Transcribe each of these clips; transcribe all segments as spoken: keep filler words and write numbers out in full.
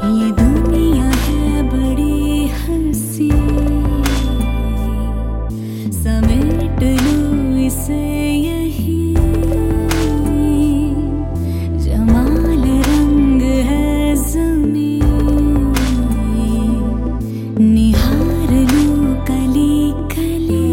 ये दुनिया है बड़ी हंसी, समेट लूं इसे यही, जमाल रंग है ज़मीं, निहार लूं कली कली,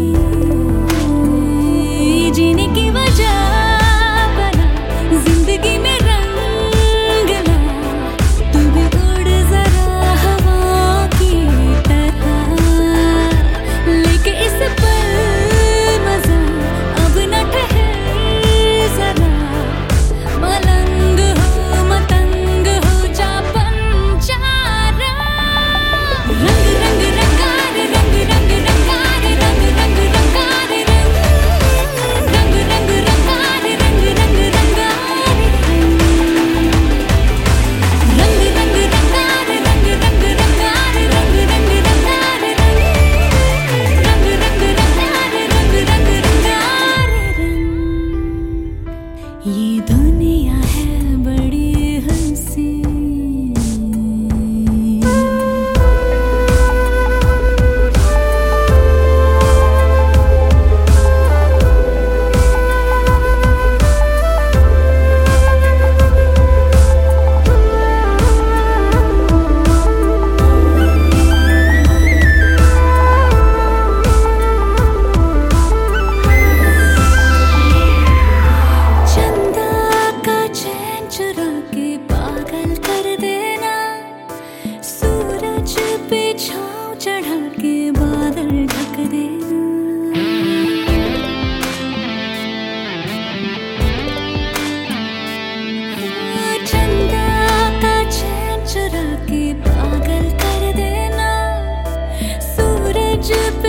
जीने की वजह बना जिंदगी में रंग ला, तू भी उड़ जरा हवा की तरह, लेके इस पल मजा अब न ठहर जरा, मलंग हो मतंग हो जा पंचारा, रंग रंग रंगार रंग रंग रंगार रंग रंग रंगार रंग रंग रंग रंगार रंग रंग रंगार रंग रंग रंगार रंग रंग रंगार रंग रंग रंगार रंग रंग रंगार रंग रंग रंगार रंग। ये दुनिया है बड़ी हंसी। चंदा का चैन चुरा के पागल कर देना, सूरज पे छाँव चढ़ा के बादल ढक देना, चंदा का चैन चुरा के पागल कर देना, सूरज पे